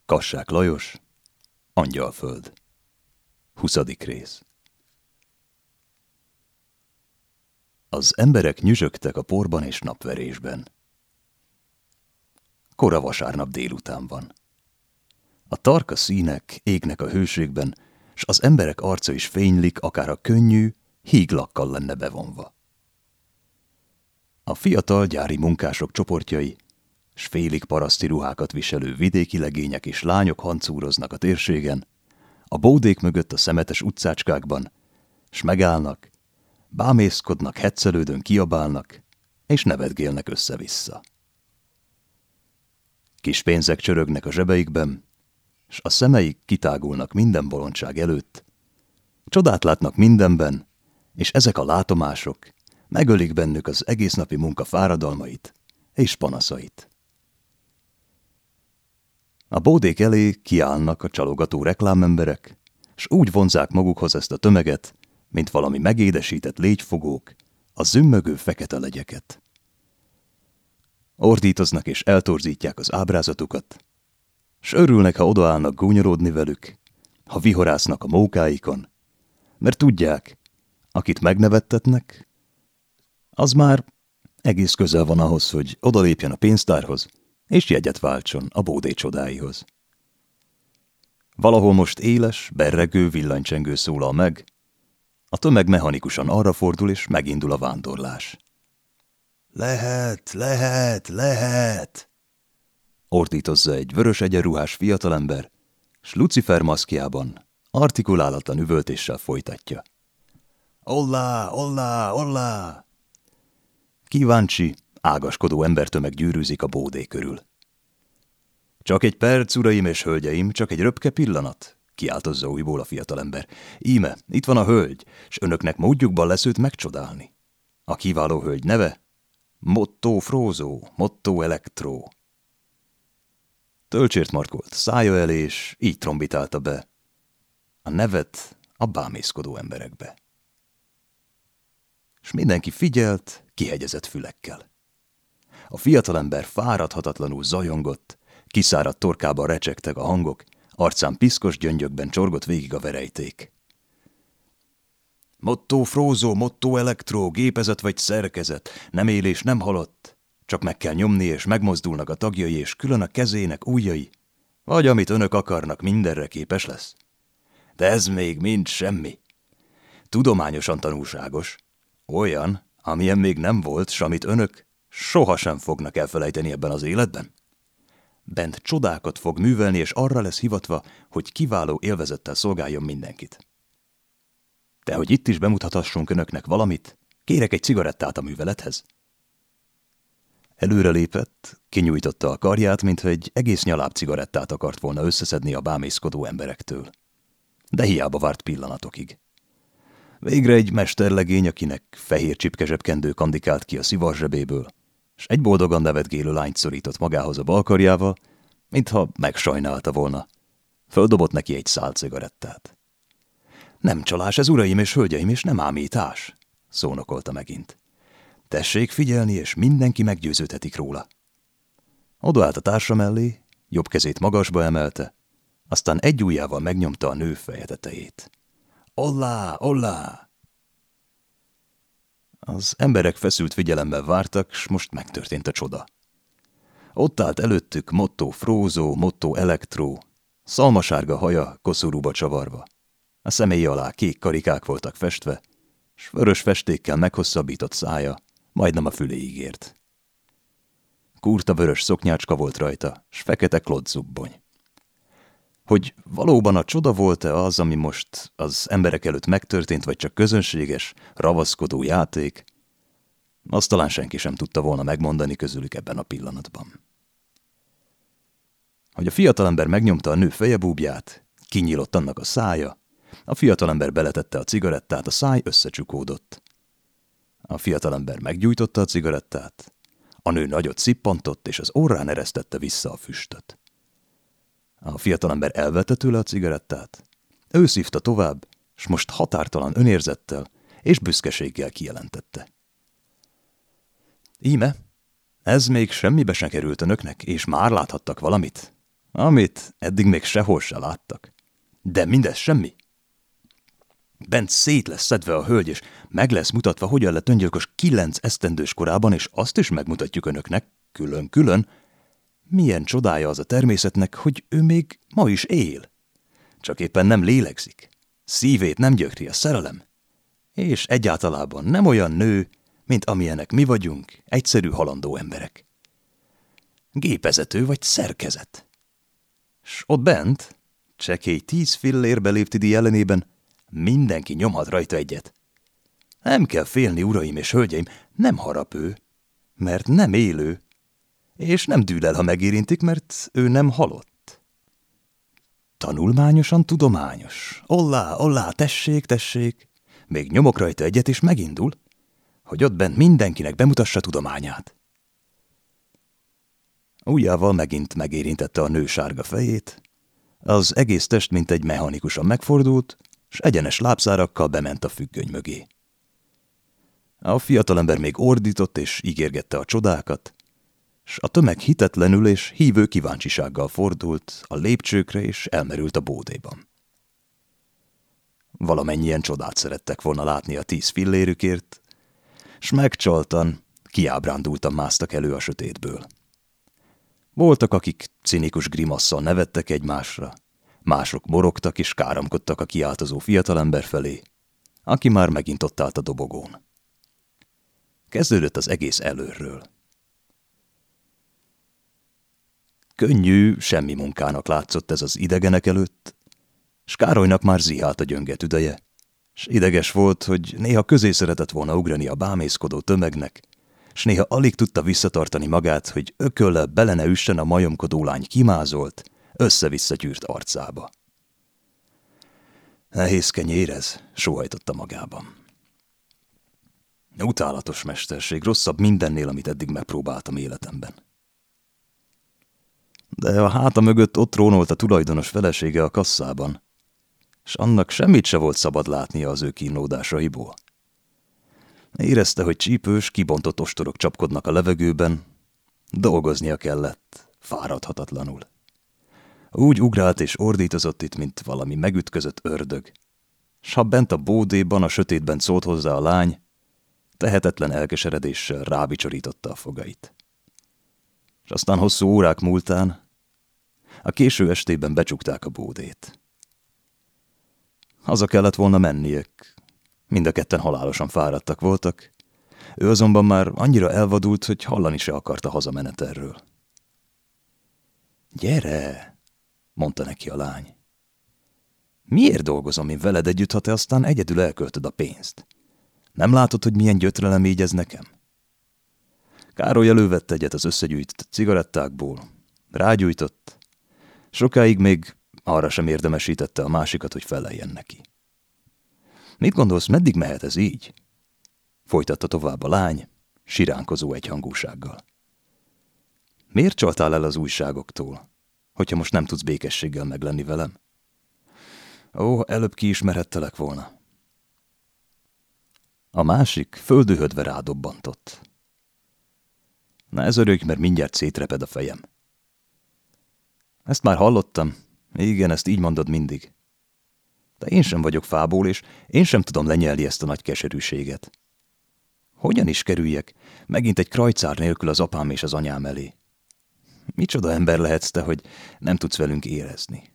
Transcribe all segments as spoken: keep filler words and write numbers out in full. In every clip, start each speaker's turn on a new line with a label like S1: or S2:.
S1: Kassák Lajos, Angyalföld. Huszadik rész. Az emberek nyüzsögtek a porban és napverésben. Kora vasárnap délután van. A tarka színek égnek a hőségben, s az emberek arca is fénylik, akár a könnyű, híglakkal lenne bevonva. A fiatal gyári munkások csoportjai, s félig paraszti ruhákat viselő vidéki legények és lányok hancúroznak a térségen, a bódék mögött a szemetes utcácskákban, s megállnak, bámészkodnak, heccelődön kiabálnak, és nevetgélnek össze-vissza. Kis pénzek csörögnek a zsebeikben, s a szemeik kitágulnak minden bolondság előtt, csodát látnak mindenben, és ezek a látomások megölik bennük az egész napi munka fáradalmait és panaszait. A bódék elé kiállnak a csalogató reklámemberek, s úgy vonzák magukhoz ezt a tömeget, mint valami megédesített légyfogók, a zümmögő fekete legyeket. Ordítoznak és eltorzítják az ábrázatukat, s örülnek, ha odaállnak gúnyorodni velük, ha vihorásznak a mókáikon, mert tudják, akit megnevettetnek, az már egész közel van ahhoz, hogy odalépjen a pénztárhoz, és jegyet váltson a bódé csodáihoz. Valahol most éles, berregő villanycsengő szólal meg, a tömeg mechanikusan arra fordul, és megindul a vándorlás. Lehet, lehet, lehet! Ordítozza egy vörös egyenruhás fiatalember, s Lucifer maszkjában artikulálatlan üvöltéssel folytatja. Ollá, ollá, ollá! Kíváncsi, ágaskodó embertömeg gyűrűzik a bódé körül. Csak egy perc, uraim és hölgyeim, csak egy röpke pillanat, kiáltozza újból a fiatalember. Íme, itt van a hölgy, s önöknek módjukban lesz őt megcsodálni. A kiváló hölgy neve? Motto Frózó, Motto Elektró. Tölcsért markolt szája elé, és így trombitálta be a nevet a bámészkodó emberekbe. S mindenki figyelt, kihegyezett fülekkel. A fiatalember fáradhatatlanul zajongott, kiszáradt torkában recsegtek a hangok, arcán piszkos gyöngyökben csorgott végig a verejték. Motto Frózó, Motto Elektró, gépezet vagy szerkezet, nem él és nem halott, csak meg kell nyomni, és megmozdulnak a tagjai, és külön a kezének ujjai, vagy amit önök akarnak, mindenre képes lesz. De ez még mind semmi. Tudományosan tanulságos, olyan, amilyen még nem volt, s amit önök sohasem fognak elfelejteni ebben az életben. Bent csodákat fog művelni, és arra lesz hivatva, hogy kiváló élvezettel szolgáljon mindenkit. De hogy itt is bemutathassunk önöknek valamit, kérek egy cigarettát a művelethez. Előrelépett, kinyújtotta a karját, mintha egy egész nyaláb cigarettát akart volna összeszedni a bámészkodó emberektől. De hiába várt pillanatokig. Végre egy mesterlegény, akinek fehér csipkezsebkendő kandikált ki a szivar zsebéből, s egy boldogan nevetgélő lányt szorított magához a bal karjával, mintha megsajnálta volna. Földobott neki egy szál cigarettát. Nem csalás ez, uraim és hölgyeim, és nem ámítás, szónokolta megint. Tessék figyelni, és mindenki meggyőződhetik róla. Odaállt a társa mellé, jobb kezét magasba emelte, aztán egy ujjával megnyomta a nő feje tetejét. Ollá, ollá! Az emberek feszült figyelemmel vártak, s most megtörtént a csoda. Ott állt előttük Motto Frózó, Motto Elektró, szalmasárga haja koszorúba csavarva. A személyi alá kék karikák voltak festve, s vörös festékkel meghosszabbított szája majdnem a füléig ért. Kurta vörös szoknyácska volt rajta, s fekete klotzubbony. Hogy valóban a csoda volt-e az, ami most az emberek előtt megtörtént, vagy csak közönséges, ravaszkodó játék, azt talán senki sem tudta volna megmondani közülük ebben a pillanatban. Hogy a fiatalember megnyomta a nő fejebúbját, kinyílott annak a szája, a fiatalember beletette a cigarettát, a száj összecsukódott. A fiatalember meggyújtotta a cigarettát, a nő nagyot szippantott, és az orrán eresztette vissza a füstöt. A fiatalember elvette tőle a cigarettát, ő szívta tovább, s most határtalan önérzettel és büszkeséggel kijelentette. Íme, ez még semmibe sem került önöknek, és már láthattak valamit. Amit eddig még sehol se láttak. De mindez semmi. Bent szét lesz szedve a hölgy, és meg lesz mutatva, hogyan lett öngyilkos kilenc esztendős korában, és azt is megmutatjuk önöknek, külön-külön, milyen csodája az a természetnek, hogy ő még ma is él. Csak éppen nem lélegzik. Szívét nem gyökri a szerelem. És egyáltalában nem olyan nő, mint amilyenek mi vagyunk, egyszerű halandó emberek. Gépezető vagy szerkezet. S ott bent, csekély tíz fillérbe léptidi ellenében, mindenki nyomhat rajta egyet. Nem kell félni, uraim és hölgyeim, nem harap ő, mert nem élő, és nem dűl el, ha megérintik, mert ő nem halott. Tanulmányosan tudományos. Ollá, ollá, tessék, tessék. Még nyomok rajta egyet, és megindul, hogy ott bent mindenkinek bemutassa tudományát. Ujjával megint megérintette a nő sárga fejét, az egész test mint egy mechanikusan megfordult, s egyenes lábszárakkal bement a függöny mögé. A fiatalember még ordított és ígérgette a csodákat, s a tömeg hitetlenül és hívő kíváncsisággal fordult a lépcsőkre és elmerült a bódéban. Valamennyien csodát szerettek volna látni a tíz fillérükért, s megcsaltan, kiábrándultan másztak elő a sötétből. Voltak, akik cinikus grimasszal nevettek egymásra, mások morogtak és káromkodtak a kiáltozó fiatalember felé, aki már megint ott állt a dobogón. Kezdődött az egész előről. Könnyű, semmi munkának látszott ez az idegenek előtt, s Károlynak már zihált a gyönge tüdeje, s ideges volt, hogy néha közé szeretett volna ugrani a bámészkodó tömegnek, s néha alig tudta visszatartani magát, hogy ököllel bele ne üssen a majomkodó lány kimázolt, össze-vissza gyűrt arcába. Nehézkeny érez, sóhajtotta magában. Utálatos mesterség, rosszabb mindennél, amit eddig megpróbáltam életemben. De a háta mögött ott trónolt a tulajdonos felesége a kasszában, s annak semmit se volt szabad látnia az ő kínlódásaiból. Érezte, hogy csípős, kibontott ostorok csapkodnak a levegőben, dolgoznia kellett, fáradhatatlanul. Úgy ugrált és ordítozott itt, mint valami megütközött ördög, s ha bent a bódéban, a sötétben szólt hozzá a lány, tehetetlen elkeseredéssel rábicsorította a fogait. És aztán hosszú órák múltán a késő estében becsukták a bódét. Haza kellett volna menniek, mind a ketten halálosan fáradtak voltak, ő azonban már annyira elvadult, hogy hallani se akarta hazamenetelről. Gyere, mondta neki a lány. Miért dolgozom én veled együtt, ha te aztán egyedül elköltöd a pénzt? Nem látod, hogy milyen gyötrelem így ez nekem? Károly elővette egyet az összegyűjtött cigarettákból, rágyújtott, sokáig még arra sem érdemesítette a másikat, hogy feleljen neki. Mit gondolsz, meddig mehet ez így? Folytatta tovább a lány, siránkozó egyhangúsággal. Miért csaltál el az újságoktól, hogyha most nem tudsz békességgel meglenni velem? Ó, előbb kiismerhettelek volna. A másik földühödve rádobbantott. Na ez örülj, mert mindjárt szétreped a fejem. Ezt már hallottam. Igen, ezt így mondod mindig. De én sem vagyok fából, és én sem tudom lenyelni ezt a nagy keserűséget. Hogyan is kerüljek megint egy krajcár nélkül az apám és az anyám elé? Micsoda ember lehetsz te, hogy nem tudsz velünk érezni?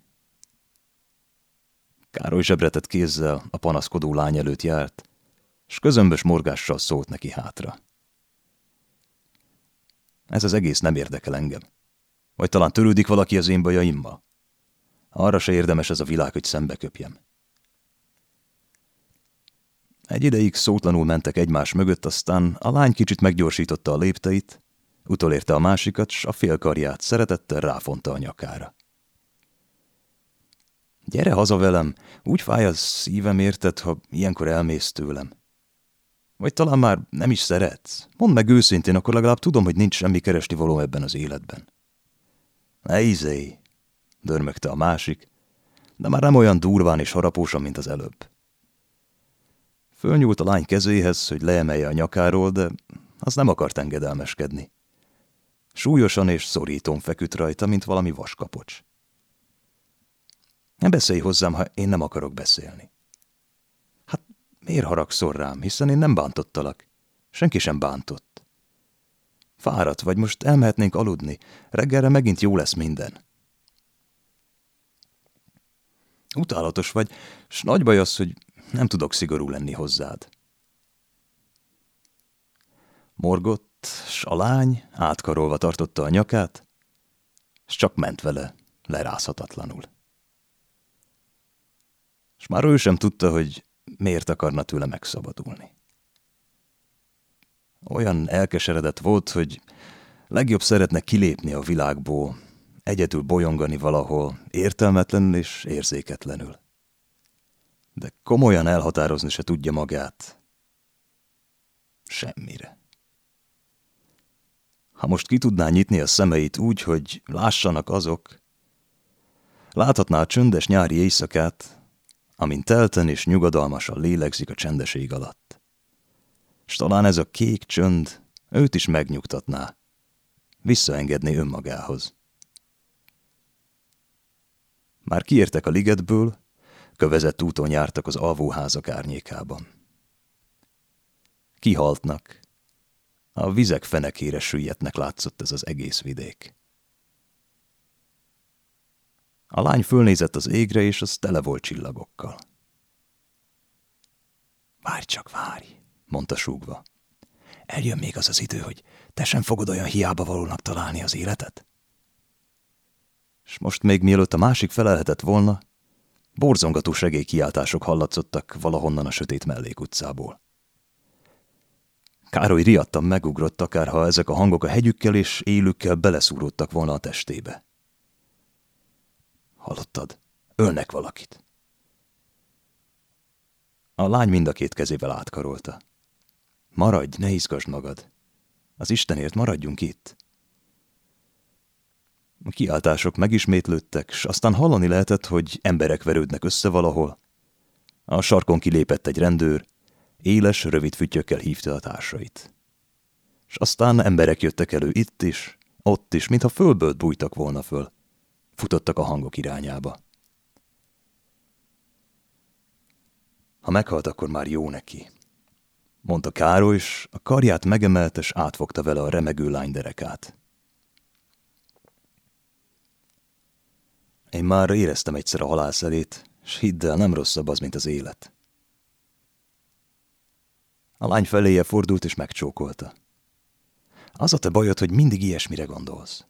S1: Károly zsebretett kézzel a panaszkodó lány előtt járt, s közömbös morgással szólt neki hátra. Ez az egész nem érdekel engem. Vagy talán törődik valaki az én bajaimmal? Arra se érdemes ez a világ, hogy szembeköpjem. Egy ideig szótlanul mentek egymás mögött, aztán a lány kicsit meggyorsította a lépteit, utolérte a másikat, s a félkarját szeretettel ráfonta a nyakára. Gyere haza velem, úgy fáj a szívem, érted, ha ilyenkor elmész tőlem. Vagy talán már nem is szeretsz. Mondd meg őszintén, akkor legalább tudom, hogy nincs semmi keresnivaló ebben az életben. Ne izélj, dörmögte a másik, de már nem olyan durván és harapósan, mint az előbb. Fölnyúlt a lány kezéhez, hogy leemelje a nyakáról, de az nem akart engedelmeskedni. Súlyosan és szorítón feküdt rajta, mint valami vaskapocs. Ne beszélj hozzám, ha én nem akarok beszélni. Hát miért haragszol rám, hiszen én nem bántottalak. Senki sem bántott. Fáradt vagy, most elmehetnénk aludni. Reggelre megint jó lesz minden. Utálatos vagy, s nagy baj az, hogy nem tudok szigorú lenni hozzád. Morgott, s a lány átkarolva tartotta a nyakát, s csak ment vele, lerázhatatlanul. S már ő sem tudta, hogy miért akarna tőle megszabadulni. Olyan elkeseredett volt, hogy legjobb szeretne kilépni a világból, egyedül bolyongani valahol, értelmetlenül és érzéketlenül. De komolyan elhatározni se tudja magát. Semmire. Ha most ki tudná nyitni a szemeit úgy, hogy lássanak azok, láthatná a csöndes nyári éjszakát, amin telten és nyugodalmasan lélegzik a csendes ég alatt. S talán ez a kék csönd őt is megnyugtatná, visszaengedné önmagához. Már kiértek a ligetből, kövezett úton jártak az alvóházak árnyékában. Kihaltnak, a vizek fenekére süllyednek látszott ez az egész vidék. A lány fölnézett az égre, és az tele volt csillagokkal. Várj csak, várj, mondta súgva. Eljön még az az idő, hogy te sem fogod olyan hiába valónak találni az életet? S most még mielőtt a másik felelhetett volna, borzongató segélykiáltások hallatszottak valahonnan a sötét mellékutcából. Károly riadtan megugrott, akárha ezek a hangok a hegyükkel és élükkel beleszúródtak volna a testébe. Hallottad? Ölnek valakit. A lány mind a két kezével átkarolta. Maradj, ne izgasd magad. Az Istenért maradjunk itt. A kiáltások megismétlődtek, s aztán hallani lehetett, hogy emberek verődnek össze valahol. A sarkon kilépett egy rendőr, éles, rövid füttyökkel hívta a társait. S aztán emberek jöttek elő itt is, ott is, mintha fölből bújtak volna föl. Futottak a hangok irányába. Ha meghalt, akkor már jó neki, mondta Károly, s a karját megemelte, s átfogta vele a remegő lány derekát. Én már éreztem egyszer a halál szelét, s hidd el, nem rosszabb az, mint az élet. A lány feléje fordult, és megcsókolta. Az a te bajod, hogy mindig ilyesmire gondolsz.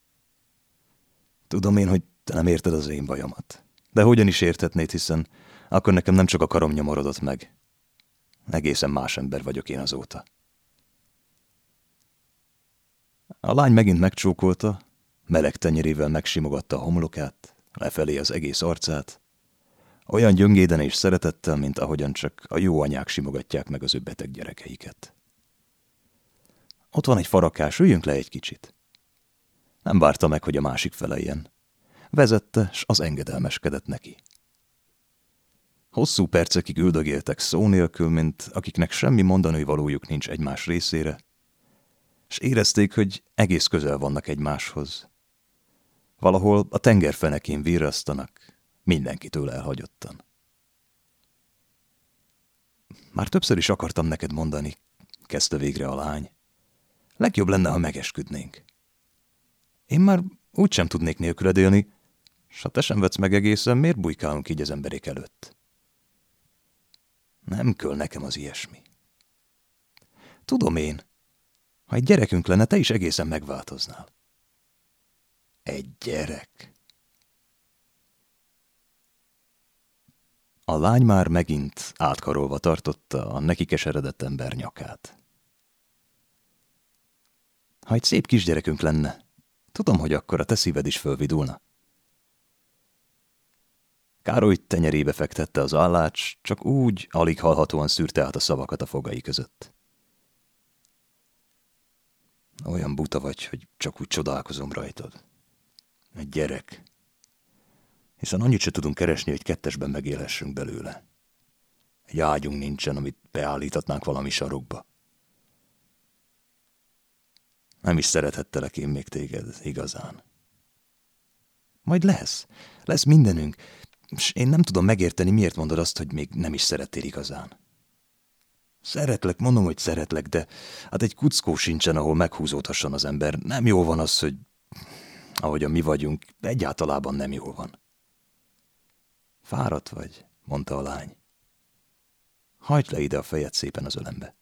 S1: Tudom én, hogy te nem érted az én bajomat. De hogyan is érthetnéd, hiszen akkor nekem nem csak a karom nyomorodott meg. Egészen más ember vagyok én azóta. A lány megint megcsókolta, meleg tenyerével megsimogatta a homlokát, lefelé az egész arcát, olyan gyöngéden és szeretettel, mint ahogyan csak a jó anyák simogatják meg az ő beteg gyerekeiket. Ott van egy farakás, üljünk le egy kicsit. Nem várta meg, hogy a másik feleljen. Vezette, s az engedelmeskedett neki. Hosszú percekig üldögéltek szó nélkül, mint akiknek semmi mondani valójuk nincs egymás részére, s érezték, hogy egész közel vannak egymáshoz. Valahol a tengerfenekén virrasztanak, mindenkitől elhagyottan. Már többször is akartam neked mondani, kezdte végre a lány. Legjobb lenne, ha megesküdnénk. Én már úgysem tudnék nélküled élni, s ha te sem vetsz meg egészen, miért bujkálunk így az emberek előtt? Nem köl nekem az ilyesmi. Tudom én, ha egy gyerekünk lenne, te is egészen megváltoznál. Egy gyerek. A lány már megint átkarolva tartotta a neki keseredett ember nyakát. Ha egy szép kisgyerekünk lenne, tudom, hogy akkor a te szíved is fölvidulna. Károly tenyerébe fektette az állács, csak úgy, alig hallhatóan szűrte át a szavakat a fogai között. Olyan buta vagy, hogy csak úgy csodálkozom rajtad. Egy gyerek. Hiszen annyit se tudunk keresni, hogy kettesben megélhessünk belőle. Egy ágyunk nincsen, amit beállíthatnánk valami sarokba. Nem is szerethettelek én még téged igazán. Majd lesz, lesz mindenünk. És én nem tudom megérteni, miért mondod azt, hogy még nem is szerettél igazán. Szeretlek, mondom, hogy szeretlek, de hát egy kuckó sincsen, ahol meghúzódhasson az ember. Nem jó van az, hogy ahogyan mi vagyunk, egyáltalában nem jól van. Fáradt vagy, mondta a lány. Hajtsd le ide a fejed szépen az ölembe.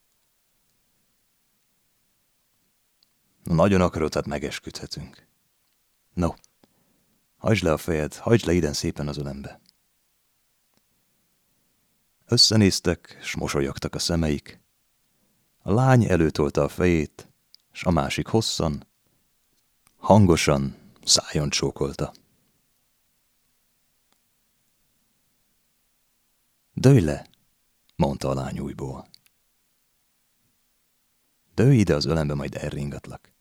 S1: Na, nagyon akarod, hát megesküdhetünk. No, hajtsd le a fejed, hajtsd le iden szépen az ölembe. Összenéztek, s mosolyogtak a szemeik. A lány előtolta a fejét, s a másik hosszan, hangosan szájon csókolta. Dőlj le, mondta a lány újból. Dőlj ide az ölembe, majd elringatlak.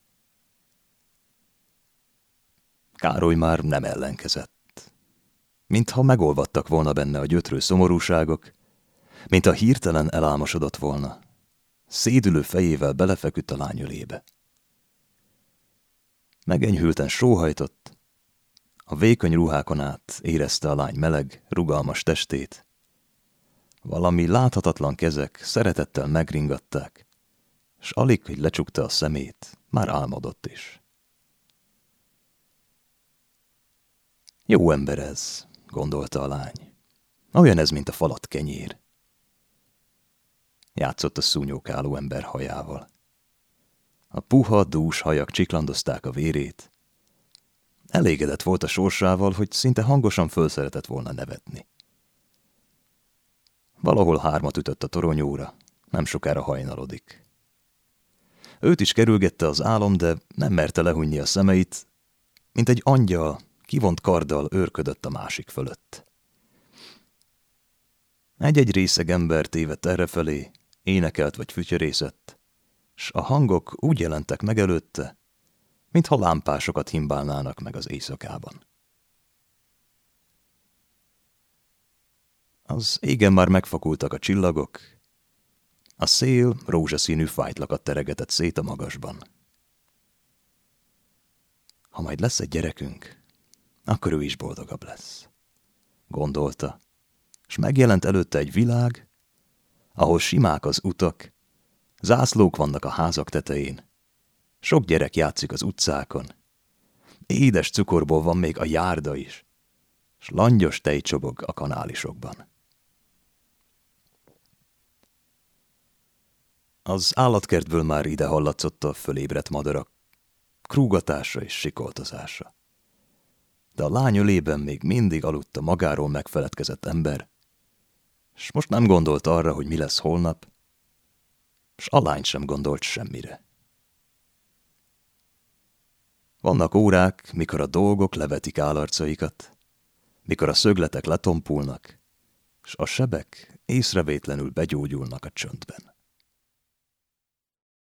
S1: Károly már nem ellenkezett. Mintha megolvadtak volna benne a gyötrő szomorúságok, mintha hirtelen elálmosodott volna. Szédülő fejével belefeküdt a lány ölébe. Megenyhülten sóhajtott, a vékony ruhákon át érezte a lány meleg, rugalmas testét. Valami láthatatlan kezek szeretettel megringatták, s alig, hogy lecsukta a szemét, már álmodott is. Jó ember ez, gondolta a lány. Olyan ez, mint a falat kenyér. Játszott a szúnyókáló ember hajával. A puha, dús hajak csiklandozták a vérét. Elégedett volt a sorsával, hogy szinte hangosan fölszeretett volna nevetni. Valahol hármat ütött a toronyóra, nem sokára hajnalodik. Őt is kerülgette az álom, de nem merte lehunni a szemeit, mint egy angyal, kivont karddal őrködött a másik fölött. Egy-egy részeg ember tévedt errefelé, énekelt vagy fütyörészett, s a hangok úgy jelentek meg előtte, mintha lámpásokat himbálnának meg az éjszakában. Az égen már megfakultak a csillagok, a szél rózsaszínű fájtlakat teregetett szét a magasban. Ha majd lesz egy gyerekünk, akkor ő is boldogabb lesz, gondolta, s megjelent előtte egy világ, ahol simák az utak, zászlók vannak a házak tetején, sok gyerek játszik az utcákon, édes cukorból van még a járda is, s langyos tej csobog a kanálisokban. Az állatkertből már ide hallatszott a fölébredt madarak krúgatása és sikoltozása. De a lány ölében még mindig aludt a magáról megfeledkezett ember, s most nem gondolt arra, hogy mi lesz holnap, s a lány sem gondolt semmire. Vannak órák, mikor a dolgok levetik állarcaikat, mikor a szögletek letompulnak, s a sebek észrevétlenül begyógyulnak a csöndben.